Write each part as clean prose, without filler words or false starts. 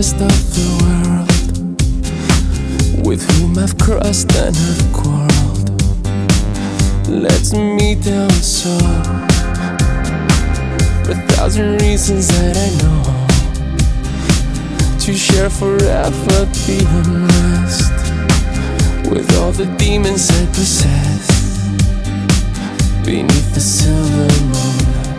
rest of the world, with whom I've crossed and have quarreled, lets me down so. For a thousand reasons that I know, to share forever the unrest with all the demons I possess beneath the silver moon.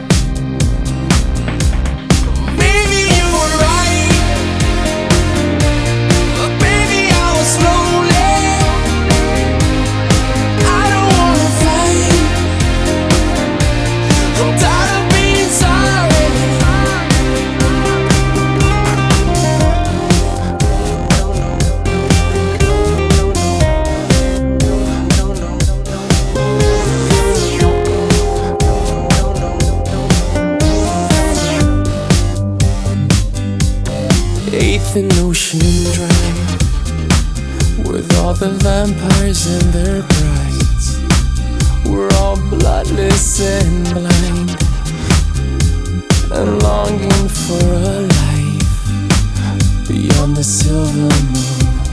Eighth and Ocean Drive, with all the vampires and their brides. We're all bloodless and blind, and longing for a life beyond the silver moon.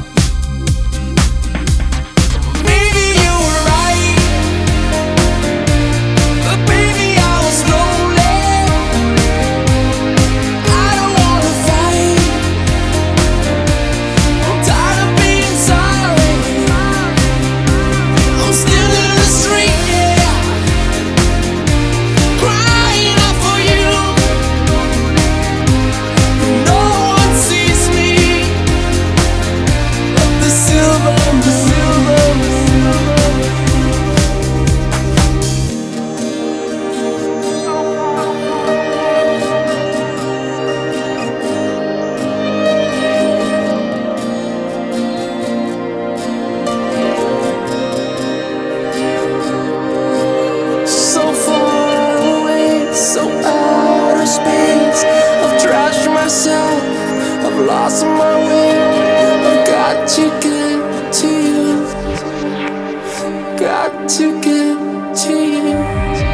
I've lost my way, I've got to get to you, got to get to you.